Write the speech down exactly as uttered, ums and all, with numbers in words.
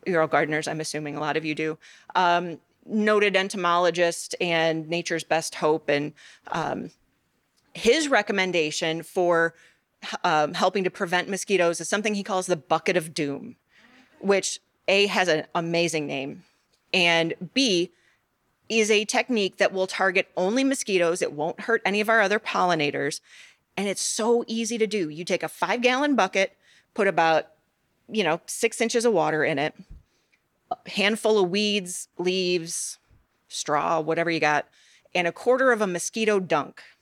you're all gardeners, I'm assuming a lot of you do. Um, noted entomologist and Nature's Best Hope. And um, his recommendation for um, helping to prevent mosquitoes is something he calls the bucket of doom, which A, has an amazing name, and B, is a technique that will target only mosquitoes. It won't hurt any of our other pollinators. And it's so easy to do. You take a five gallon bucket, put about, you know, six inches of water in it, a handful of weeds, leaves, straw, whatever you got, and a quarter of a mosquito dunk.